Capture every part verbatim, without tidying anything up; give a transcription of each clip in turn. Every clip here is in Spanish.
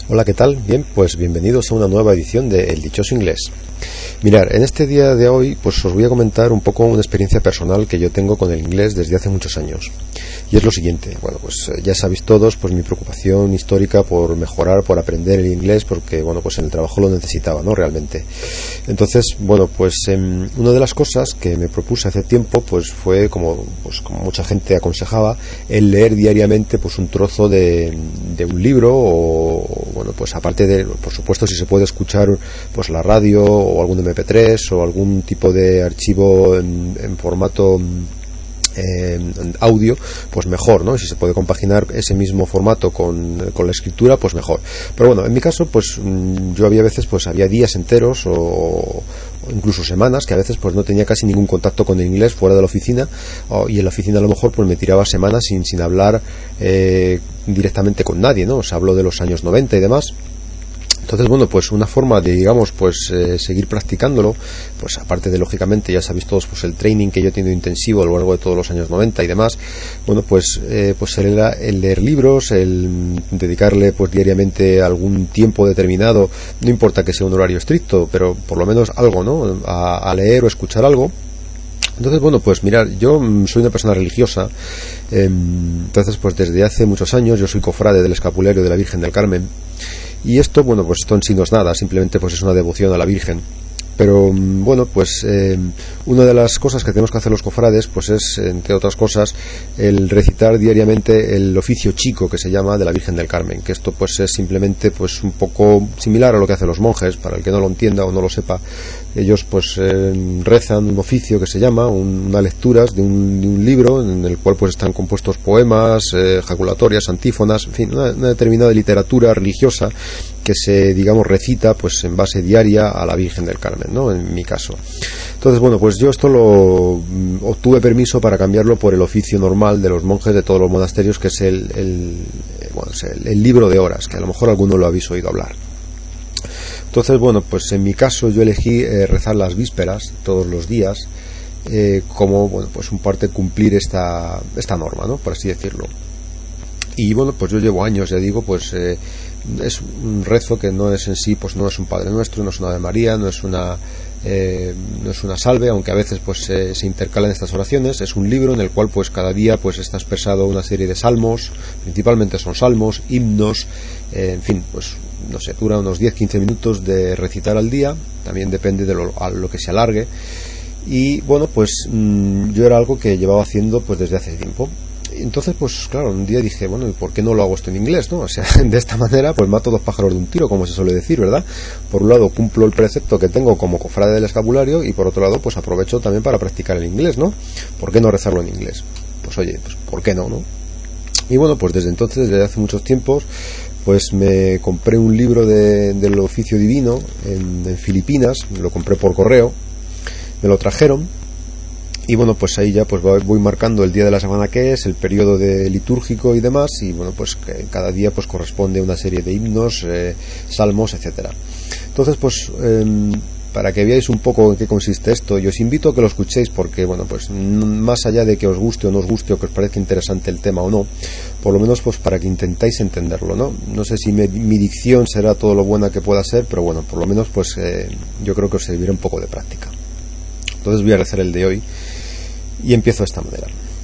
Hola, ¿qué tal? Bien, pues bienvenidos a una nueva edición de El Dichoso Inglés. Mirar, en este día de hoy pues os voy a comentar un poco una experiencia personal que yo tengo con el inglés desde hace muchos años. Y es lo siguiente, bueno, pues ya sabéis todos pues mi preocupación histórica por mejorar, por aprender el inglés, porque bueno, pues en el trabajo lo necesitaba, ¿no? Realmente. Entonces, bueno, pues eh, una de las cosas que me propuse hace tiempo pues fue, como, pues, como mucha gente aconsejaba, el leer diariamente pues un trozo de, de un libro o, bueno, pues aparte de, por supuesto, si se puede escuchar pues la radio o algún eme pe tres o algún tipo de archivo en, en formato eh, audio, pues mejor, ¿no? Si se puede compaginar ese mismo formato con, con la escritura, pues mejor. Pero bueno, en mi caso, pues yo había veces, pues había días enteros o, o incluso semanas que a veces pues no tenía casi ningún contacto con el inglés fuera de la oficina, o, y en la oficina a lo mejor pues me tiraba semanas sin, sin hablar eh, directamente con nadie, ¿no? Os hablo de los años noventa y demás. Entonces, bueno, pues una forma de, digamos, pues eh, seguir practicándolo, pues aparte de, lógicamente, ya sabéis todos, pues el training que yo he tenido intensivo a lo largo de todos los años noventa y demás, bueno, pues eh, pues era el leer libros, el dedicarle pues diariamente algún tiempo determinado, no importa que sea un horario estricto, pero por lo menos algo, ¿no? A, a leer o escuchar algo. Entonces, bueno, pues mirad, yo soy una persona religiosa, eh, entonces pues desde hace muchos años yo soy cofrade del escapulario de la Virgen del Carmen, y esto, bueno, pues esto en sí no es nada, simplemente pues es una devoción a la Virgen. Pero bueno, pues eh, una de las cosas que tenemos que hacer los cofrades pues es, entre otras cosas, el recitar diariamente el oficio chico que se llama de la Virgen del Carmen, que esto pues es simplemente pues un poco similar a lo que hacen los monjes. Para el que no lo entienda o no lo sepa, ellos pues eh, rezan un oficio que se llama un, una lecturas de un, de un libro en el cual pues están compuestos poemas, eh, jaculatorias, antífonas, en fin, una, una determinada literatura religiosa que se, digamos, recita pues en base diaria a la Virgen del Carmen, ¿no? En mi caso. Entonces, bueno, pues yo esto lo obtuve permiso para cambiarlo por el oficio normal de los monjes de todos los monasterios, que es el, el, bueno, es el, el libro de horas, que a lo mejor alguno lo habéis oído hablar. Entonces, bueno, pues en mi caso yo elegí eh, rezar las vísperas todos los días, eh, como, bueno, pues un parte cumplir esta, esta norma, ¿no? Por así decirlo. Y bueno, pues yo llevo años, ya digo, pues eh, es un rezo que no es en sí, pues no es un Padre Nuestro, no es una Ave María, no es una eh, no es una salve, aunque a veces pues eh, se intercalan estas oraciones. Es un libro en el cual pues cada día pues está expresado una serie de salmos, principalmente son salmos, himnos, eh, en fin, pues no sé, dura unos diez a quince minutos de recitar al día, también depende de lo, a lo que se alargue. Y bueno, pues mmm, yo era algo que llevaba haciendo pues desde hace tiempo. Entonces, pues claro, un día dije, bueno, ¿y por qué no lo hago esto en inglés, no? O sea, de esta manera, pues mato dos pájaros de un tiro, como se suele decir, ¿verdad? Por un lado, cumplo el precepto que tengo como cofrade del escapulario, y por otro lado, pues aprovecho también para practicar el inglés, ¿no? ¿Por qué no rezarlo en inglés? Pues oye, pues ¿por qué no, no? Y bueno, pues desde entonces, desde hace muchos tiempos, pues me compré un libro de, del oficio divino en, en Filipinas, me lo compré por correo, me lo trajeron. Y bueno, pues ahí ya pues voy marcando el día de la semana que es, el periodo de litúrgico y demás, y bueno, pues cada día pues corresponde a una serie de himnos, eh, salmos, etcétera. Entonces, pues eh, para que veáis un poco en qué consiste esto, yo os invito a que lo escuchéis, porque bueno, pues más allá de que os guste o no os guste, o que os parezca interesante el tema o no, por lo menos pues para que intentáis entenderlo, ¿no? No sé si me, mi dicción será todo lo buena que pueda ser, pero bueno, por lo menos pues eh, yo creo que os servirá un poco de práctica. Entonces voy a rezar el de hoy. Y empiezo de esta manera.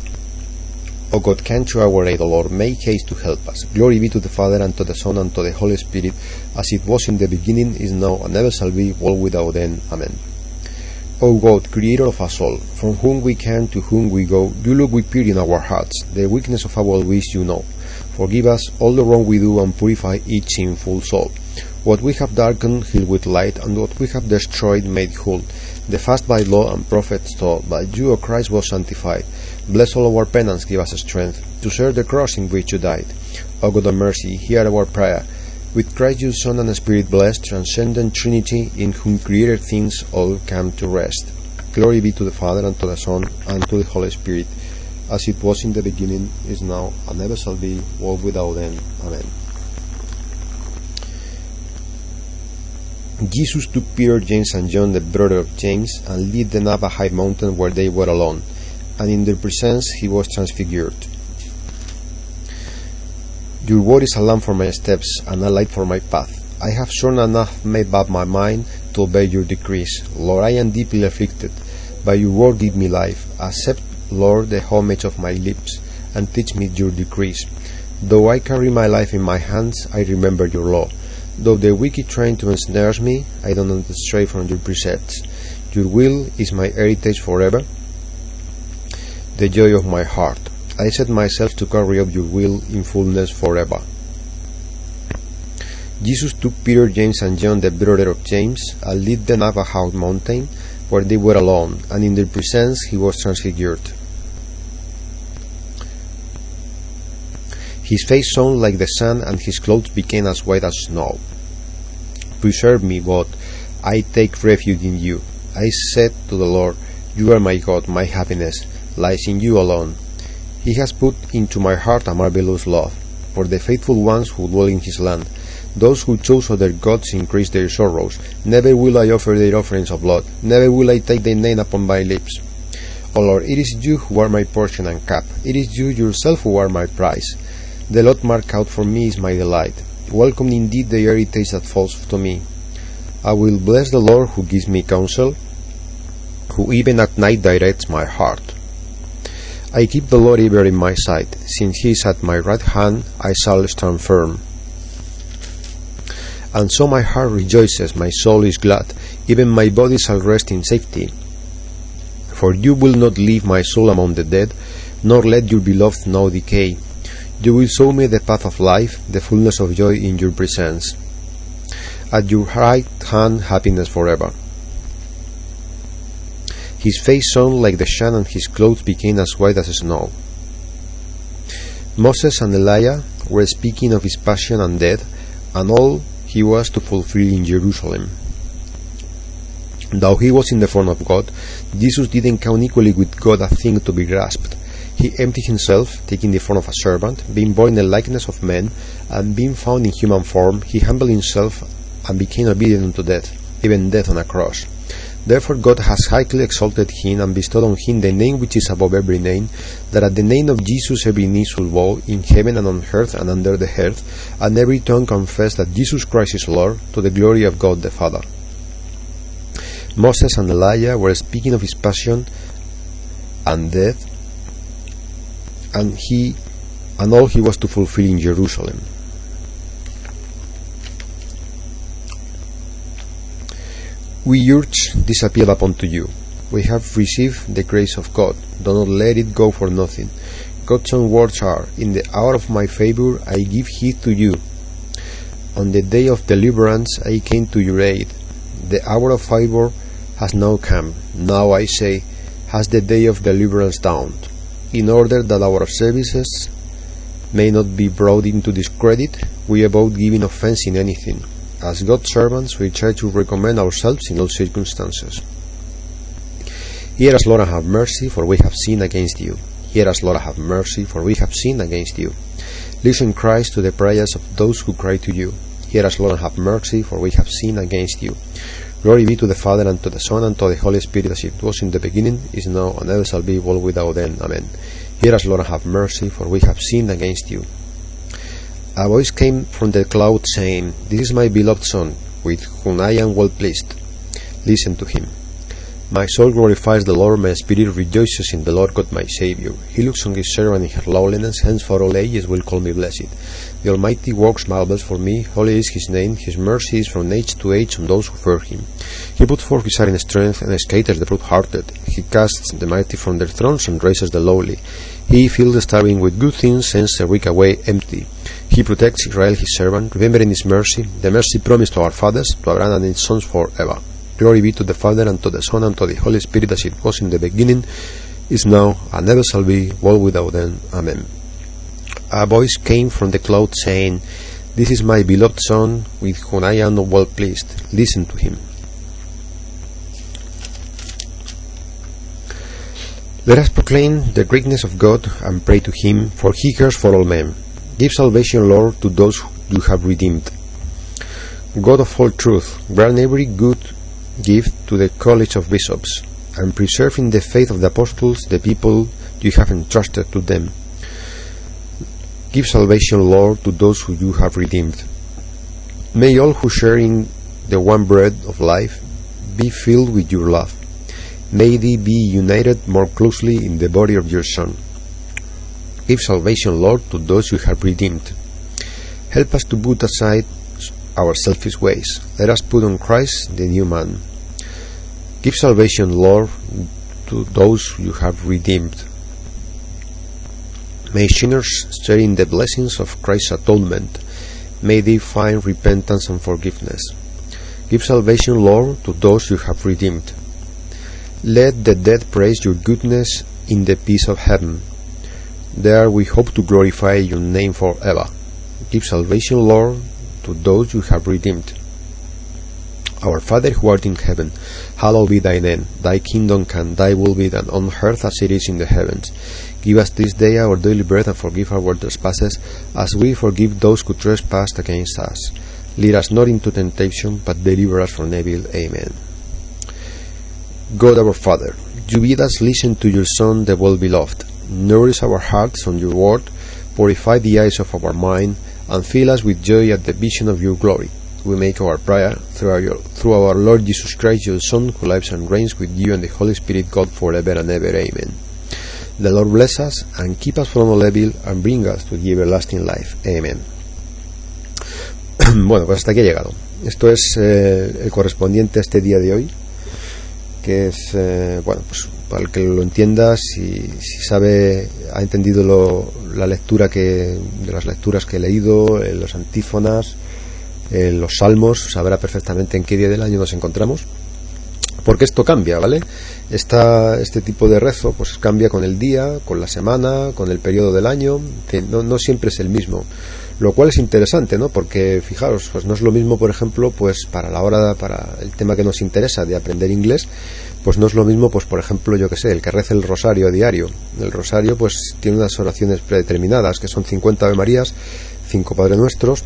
O God, come to our aid, O Lord, make haste to help us. Glory be to the Father, and to the Son, and to the Holy Spirit, as it was in the beginning, is now, and ever shall be, world without end. Amen. O God, Creator of us all, from whom we came, to whom we go, you look with pity in our hearts. The weakness of our wish you know. Forgive us all the wrong we do, and purify each sinful soul. What we have darkened, heal with light, and what we have destroyed, made whole. The fast by law and prophets taught, but you, O Christ, was sanctified. Bless all our penance, give us strength to serve the cross in which you died. O God of mercy, hear our prayer. With Christ your Son and Spirit blessed, transcendent Trinity, in whom created things all come to rest. Glory be to the Father, and to the Son, and to the Holy Spirit, as it was in the beginning, is now, and ever shall be, world without end. Amen. Jesus took Peter, James, and John, the brother of James, and led them up a high mountain where they were alone, and in their presence he was transfigured. Your word is a lamp for my steps and a light for my path. I have sure enough made up my mind to obey your decrees. Lord, I am deeply afflicted. By your word give me life. Accept, Lord, the homage of my lips, and teach me your decrees. Though I carry my life in my hands, I remember your law. Though the wicked try to ensnare me, I do not stray from your precepts. Your will is my heritage forever, the joy of my heart. I set myself to carry out your will in fullness forever. Jesus took Peter, James, and John, the brother of James, and led them up a high mountain, where they were alone, and in their presence he was transfigured. His face shone like the sun, and his clothes became as white as snow. Preserve me, God, I take refuge in you. I said to the Lord, you are my God, my happiness lies in you alone. He has put into my heart a marvelous love for the faithful ones who dwell in his land. Those who chose other gods increase their sorrows. Never will I offer their offerings of blood, never will I take their name upon my lips. O Lord, it is you who are my portion and cup. It is you yourself who are my prize. The lot marked out for me is my delight. Welcome indeed the heritage that falls to me. I will bless the Lord who gives me counsel, who even at night directs my heart. I keep the Lord ever in my sight. Since he is at my right hand, I shall stand firm. And so my heart rejoices, my soul is glad, even my body shall rest in safety. For you will not leave my soul among the dead, nor let your beloved know decay. You will show me the path of life, the fullness of joy in your presence. At your right hand happiness forever. His face shone like the sun, and his clothes became as white as snow. Moses and Elijah were speaking of his passion and death, and all he was to fulfill in Jerusalem. Though he was in the form of God, Jesus didn't count equally with God a thing to be grasped. He emptied himself, taking the form of a servant, being born in the likeness of men, and being found in human form, he humbled himself and became obedient unto death, even death on a cross. Therefore God has highly exalted him, and bestowed on him the name which is above every name, that at the name of Jesus every knee should bow, in heaven and on earth and under the earth, and every tongue confess that Jesus Christ is Lord, to the glory of God the Father. Moses and Elijah were speaking of his passion and death, and he and all he was to fulfill in Jerusalem. We urge this appeal upon to you. We have received the grace of God. Do not let it go for nothing. God's own words are, in the hour of my favor I give heed to you. On the day of deliverance I came to your aid. The hour of favor has now come. Now I say, has the day of deliverance dawned, in order that our services may not be brought into discredit. We avoid giving offense in anything. As God's servants, we try to recommend ourselves in all circumstances. Hear us, Lord, and have mercy, for we have sinned against you. Hear us, Lord, and have mercy, for we have sinned against you. Listen, Christ, to the prayers of those who cry to you. Hear us, Lord, and have mercy, for we have sinned against you. Glory be to the Father, and to the Son, and to the Holy Spirit, as it was in the beginning, is now, and ever shall be, world without end. Amen. Hear us, Lord, and have mercy, for we have sinned against you. A voice came from the cloud, saying, This is my beloved Son, with whom I am well pleased. Listen to him. My soul glorifies the Lord, my spirit rejoices in the Lord God my Saviour. He looks on his servant in her lowliness, henceforth all ages will call me blessed. The Almighty works marvels for me, holy is his name, his mercy is from age to age on those who fear him. He put forth his arm in strength, and scatters the broad-hearted. He casts the mighty from their thrones, and raises the lowly. He fills the starving with good things, sends the weak away empty. He protects Israel his servant, remembering his mercy, the mercy promised to our fathers, to Abraham and his sons forever. Glory be to the Father, and to the Son, and to the Holy Spirit, as it was in the beginning, is now, and ever shall be, world without end. Amen. A voice came from the cloud, saying, This is my beloved Son, with whom I am well pleased. Listen to him. Let us proclaim the greatness of God, and pray to him, for he cares for all men. Give salvation, Lord, to those you have redeemed. God of all truth, grant every good gift to the college of bishops, and preserve in the faith of the apostles the people you have entrusted to them. Give salvation, Lord, to those who you have redeemed. May all who share in the one bread of life be filled with your love. May they be united more closely in the body of your Son. Give salvation, Lord, to those you have redeemed. Help us to put aside our selfish ways. Let us put on Christ, the new man. Give salvation, Lord, to those you have redeemed. May sinners share in the blessings of Christ's atonement. May they find repentance and forgiveness. Give salvation, Lord, to those you have redeemed. Let the dead praise your goodness in the peace of heaven. There we hope to glorify your name forever. Give salvation, Lord, to those you have redeemed. Our Father who art in heaven, hallowed be thy name. Thy kingdom come, thy will be done on earth as it is in the heavens. Give us this day our daily bread, and forgive our trespasses, as we forgive those who trespass against us. Lead us not into temptation, but deliver us from evil. Amen. God our Father, you bid us listen to your Son, the well-beloved. Nourish our hearts on your word, purify the eyes of our mind, and fill us with joy at the vision of your glory. We make our prayer through our, through our Lord Jesus Christ, your Son, who lives and reigns with you and the Holy Spirit, God, forever and ever. Amen. The Lord bless us and keep us from all evil and bring us to the everlasting life. Amen. Bueno, pues hasta aquí he llegado. Esto es eh, el correspondiente a este día de hoy, que es, eh, bueno, pues para el que lo entienda, si, si sabe, ha entendido lo, la lectura que, de las lecturas que he leído, eh, los antífonas, eh, los salmos, sabrá perfectamente en qué día del año nos encontramos, porque esto cambia, ¿vale? Esta, este tipo de rezo pues cambia con el día, con la semana, con el periodo del año, que no, no siempre es el mismo, lo cual es interesante, ¿no? Porque fijaros, pues no es lo mismo, por ejemplo, pues para la hora, para el tema que nos interesa de aprender inglés, pues no es lo mismo, pues por ejemplo, yo que sé, el que reza el rosario diario. El rosario pues tiene unas oraciones predeterminadas, que son cincuenta Ave Marías, cinco Padre Nuestros,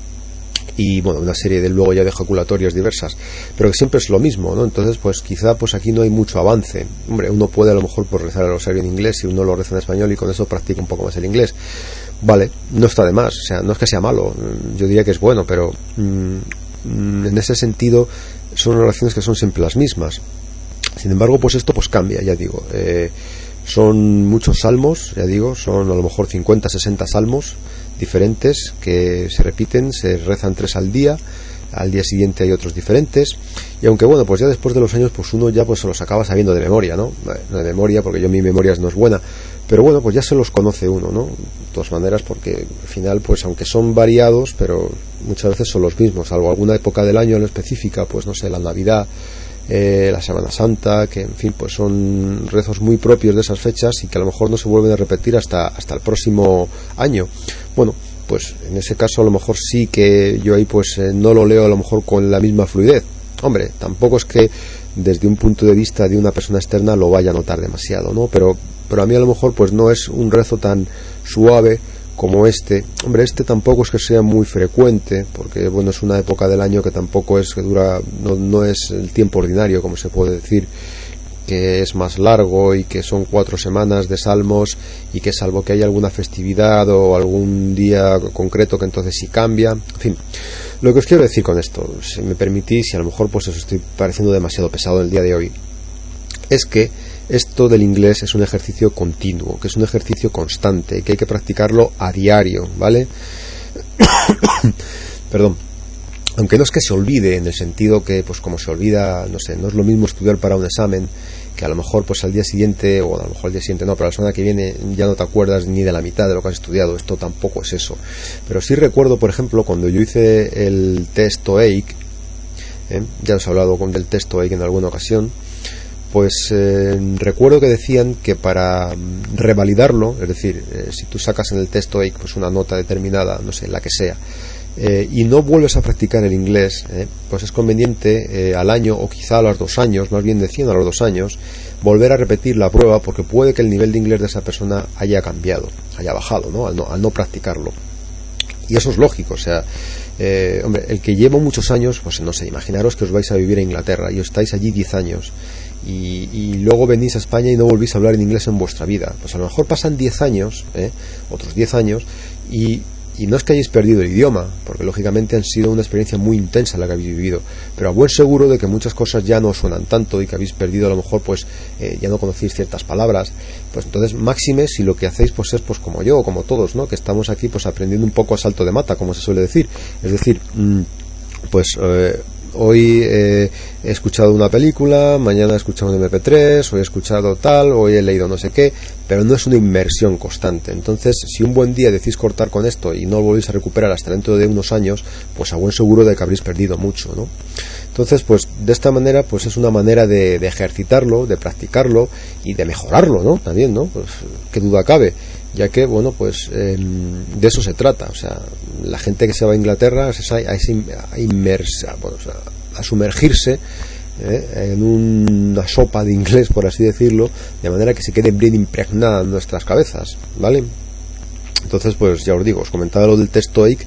y bueno, una serie de luego ya de ejaculatorias diversas, pero que siempre es lo mismo, ¿no? Entonces pues quizá pues aquí no hay mucho avance. Hombre, uno puede a lo mejor pues rezar el rosario en inglés si uno lo reza en español y con eso practica un poco más el inglés, vale, no está de más, o sea, no es que sea malo, yo diría que es bueno, pero mmm, en ese sentido son oraciones que son siempre las mismas. Sin embargo, pues esto pues cambia, ya digo, eh, son muchos salmos, ya digo, son a lo mejor cincuenta, sesenta salmos diferentes que se repiten, se rezan tres al día, al día siguiente hay otros diferentes, y aunque bueno, pues ya después de los años pues uno ya pues se los acaba sabiendo de memoria, ¿no? No de memoria, porque yo mi memoria no es buena, pero bueno, pues ya se los conoce uno, ¿no? De todas maneras, porque al final pues aunque son variados, pero muchas veces son los mismos, salvo alguna época del año en específica, pues no sé, la Navidad, Eh, la Semana Santa, que en fin pues son rezos muy propios de esas fechas y que a lo mejor no se vuelven a repetir hasta, hasta el próximo año. Bueno, pues en ese caso a lo mejor sí que yo ahí pues eh, no lo leo a lo mejor con la misma fluidez. Hombre, tampoco es que desde un punto de vista de una persona externa lo vaya a notar demasiado, ¿no? Pero, pero a mí a lo mejor pues no es un rezo tan suave como este. Hombre, este tampoco es que sea muy frecuente, porque bueno, es una época del año que tampoco es que dura, no, no es el tiempo ordinario, como se puede decir, que es más largo y que son cuatro semanas de salmos y que salvo que haya alguna festividad o algún día concreto que entonces sí cambia, en fin. Lo que os quiero decir con esto, si me permitís, y a lo mejor pues os estoy pareciendo demasiado pesado el día de hoy, es que esto del inglés es un ejercicio continuo, que es un ejercicio constante, que hay que practicarlo a diario, ¿vale? Perdón. Aunque no es que se olvide, en el sentido que, pues como se olvida, no sé, no es lo mismo estudiar para un examen, que a lo mejor pues al día siguiente, o a lo mejor al día siguiente no, pero la semana que viene ya no te acuerdas ni de la mitad de lo que has estudiado. Esto tampoco es eso. Pero sí recuerdo, por ejemplo, cuando yo hice el test TOEIC, ¿eh? Ya os he hablado con del test TOEIC en alguna ocasión, pues eh, recuerdo que decían que para revalidarlo, es decir, eh, si tú sacas en el test TOEIC pues una nota determinada, no sé, la que sea, eh, y no vuelves a practicar el inglés, eh, pues es conveniente eh, al año, o quizá a los dos años, más bien decían a los dos años, volver a repetir la prueba, porque puede que el nivel de inglés de esa persona haya cambiado, haya bajado, ¿no? Al no, al no practicarlo. Y eso es lógico, o sea, eh, hombre, el que lleva muchos años, pues no sé, imaginaros que os vais a vivir a Inglaterra y os estáis allí diez años y, y luego venís a España y no volvís a hablar en inglés en vuestra vida. Pues a lo mejor pasan diez años, ¿eh? otros diez años, y Y no es que hayáis perdido el idioma, porque lógicamente han sido una experiencia muy intensa la que habéis vivido, pero a buen seguro de que muchas cosas ya no suenan tanto y que habéis perdido a lo mejor, pues eh, ya no conocéis ciertas palabras. Pues entonces, máxime si lo que hacéis pues es pues como yo o como todos, ¿no? Que estamos aquí pues aprendiendo un poco a salto de mata, como se suele decir. Es decir, mmm, pues eh, hoy eh, he escuchado una película, mañana he escuchado un eme pe tres, hoy he escuchado tal, hoy he leído no sé qué, pero no es una inmersión constante. Entonces, si un buen día decís cortar con esto y no lo volvéis a recuperar hasta dentro de unos años, pues a buen seguro de que habréis perdido mucho, ¿no? Entonces, pues de esta manera, pues es una manera de, de ejercitarlo, de practicarlo y de mejorarlo, ¿no? También, ¿no? Pues qué duda cabe, ya que, bueno, pues eh, de eso se trata. O sea, la gente que se va a Inglaterra es a, a, a inmersa, bueno, o sea, a sumergirse ¿eh? en una sopa de inglés, por así decirlo, de manera que se quede bien impregnada en nuestras cabezas, ¿vale? Entonces, pues ya os digo, os comentaba lo del test TOEIC,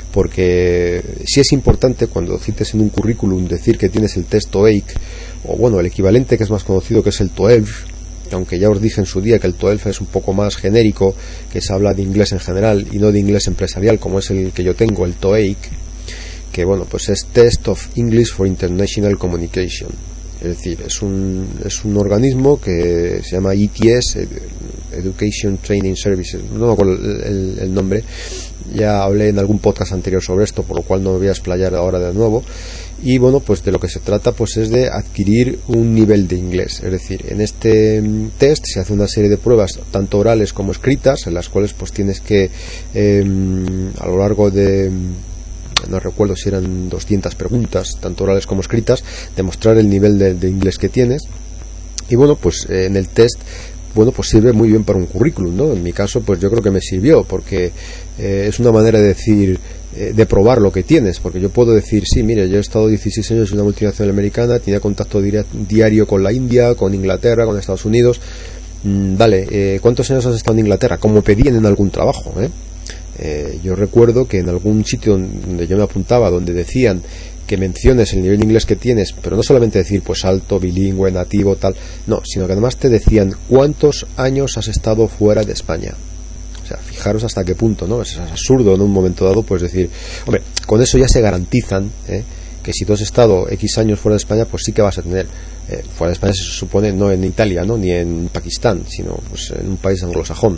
porque sí es importante cuando cites en un currículum decir que tienes el test TOEIC, o bueno, el equivalente que es más conocido, que es el TOEFL, aunque ya os dije en su día que el TOEFL es un poco más genérico, que se habla de inglés en general y no de inglés empresarial, como es el que yo tengo, el TOEIC, que bueno, pues es Test of English for International Communication. Es decir, es un, es un organismo que se llama E T S, Education Training Services, no me acuerdo el, el, el nombre, ya hablé en algún podcast anterior sobre esto, por lo cual no me voy a explayar ahora de nuevo. Y bueno, pues de lo que se trata pues es de adquirir un nivel de inglés. Es decir, en este test se hace una serie de pruebas, tanto orales como escritas, en las cuales pues tienes que eh, a lo largo de, no recuerdo si eran doscientas preguntas, tanto orales como escritas, demostrar el nivel de, de inglés que tienes. Y bueno, pues eh, en el test, bueno, pues sirve muy bien para un currículum, ¿no? En mi caso, pues yo creo que me sirvió, porque eh, es una manera de decir, eh, de probar lo que tienes, porque yo puedo decir, sí, mire, yo he estado dieciséis años en una multinacional americana, tenía contacto diario con la India, con Inglaterra, con Estados Unidos. Mm, vale, eh, ¿cuántos años has estado en Inglaterra? Como pedían en algún trabajo, ¿eh? Eh, yo recuerdo que en algún sitio donde yo me apuntaba, donde decían que menciones el nivel de inglés que tienes, pero no solamente decir pues alto, bilingüe, nativo, tal, no, sino que además te decían cuántos años has estado fuera de España. O sea, fijaros hasta qué punto, ¿no? Es absurdo en un momento dado pues decir, hombre, con eso ya se garantizan ¿eh? que si tú has estado X años fuera de España, pues sí que vas a tener eh, fuera de España, se supone, no en Italia, ¿no? Ni en Pakistán, sino pues en un país anglosajón,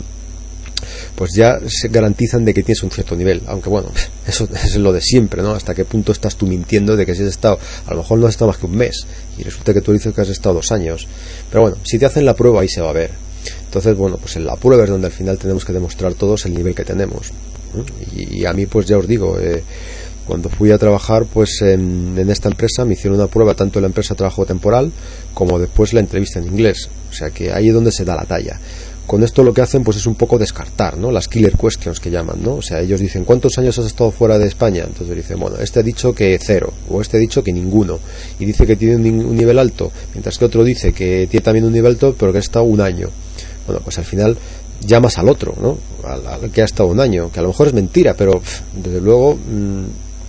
pues ya se garantizan de que tienes un cierto nivel, aunque bueno, eso es lo de siempre, ¿no? Hasta qué punto estás tú mintiendo de que si has estado, a lo mejor no has estado más que un mes y resulta que tú dices que has estado dos años, pero bueno, si te hacen la prueba ahí se va a ver. Entonces, bueno, pues en la prueba es donde al final tenemos que demostrar todos el nivel que tenemos. Y, y a mí, pues ya os digo, eh, cuando fui a trabajar pues en, en esta empresa me hicieron una prueba tanto en la empresa de trabajo temporal como después la entrevista en inglés, o sea que ahí es donde se da la talla. Con esto lo que hacen pues es un poco descartar, ¿no? Las killer questions que llaman, ¿no? O sea, ellos dicen, ¿cuántos años has estado fuera de España? Entonces dicen, bueno, este ha dicho que cero, o este ha dicho que ninguno, y dice que tiene un nivel alto, mientras que otro dice que tiene también un nivel alto, pero que ha estado un año. Bueno, pues al final llamas al otro, ¿no? Al, al que ha estado un año, que a lo mejor es mentira, pero pff, desde luego mmm,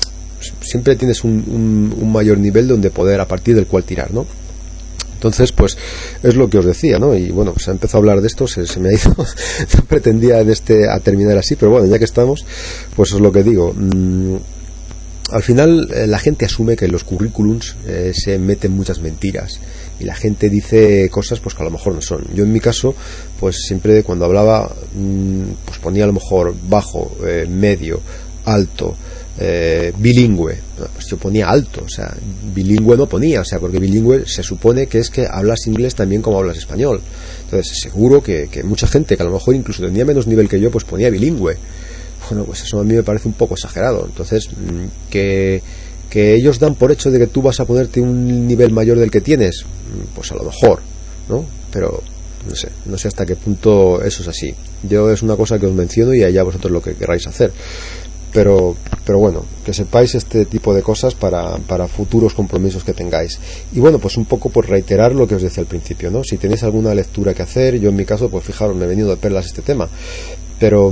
siempre tienes un, un, un mayor nivel donde poder, a partir del cual tirar, ¿no? Entonces, pues, es lo que os decía, ¿no? Y bueno, se ha empezado a hablar de esto, se, se me ha ido, no pretendía en este, a terminar así, pero bueno, ya que estamos, pues es lo que digo. Mm, al final, eh, la gente asume que en los currículums eh, se meten muchas mentiras y la gente dice cosas pues que a lo mejor no son. Yo en mi caso, pues siempre cuando hablaba, mm, pues ponía a lo mejor bajo, eh, medio, alto, Eh, bilingüe, pues yo ponía alto, o sea, bilingüe no ponía, o sea, porque bilingüe se supone que es que hablas inglés también como hablas español. Entonces, seguro que, que mucha gente que a lo mejor incluso tenía menos nivel que yo, pues ponía bilingüe. Bueno, pues eso a mí me parece un poco exagerado. Entonces, que, que ellos dan por hecho de que tú vas a ponerte un nivel mayor del que tienes, pues a lo mejor, ¿no? Pero no sé, no sé hasta qué punto eso es así. Yo es una cosa que os menciono y allá vosotros lo que queráis hacer. Pero, pero bueno, que sepáis este tipo de cosas para, para futuros compromisos que tengáis. Y bueno, pues un poco por reiterar lo que os decía al principio, ¿no? Si tenéis alguna lectura que hacer, yo en mi caso, pues fijaros, me he venido de perlas este tema. Pero,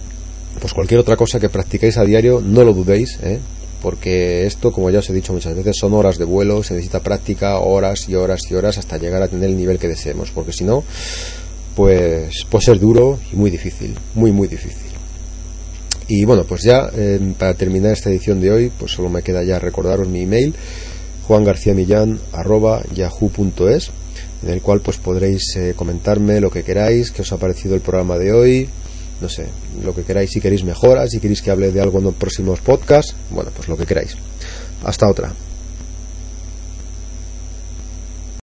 pues cualquier otra cosa que practicáis a diario, no lo dudéis, ¿eh? Porque esto, como ya os he dicho muchas veces, son horas de vuelo, se necesita práctica, horas y horas y horas hasta llegar a tener el nivel que deseemos, porque si no, pues, pues es duro y muy difícil, muy muy difícil. Y bueno, pues ya eh, para terminar esta edición de hoy, pues solo me queda ya recordaros mi email, juan garcía millán arroba yahoo punto es, en el cual pues podréis eh, comentarme lo que queráis, qué os ha parecido el programa de hoy, no sé, lo que queráis, si queréis mejoras, si queréis que hable de algo en los próximos podcasts, bueno, pues lo que queráis. Hasta otra.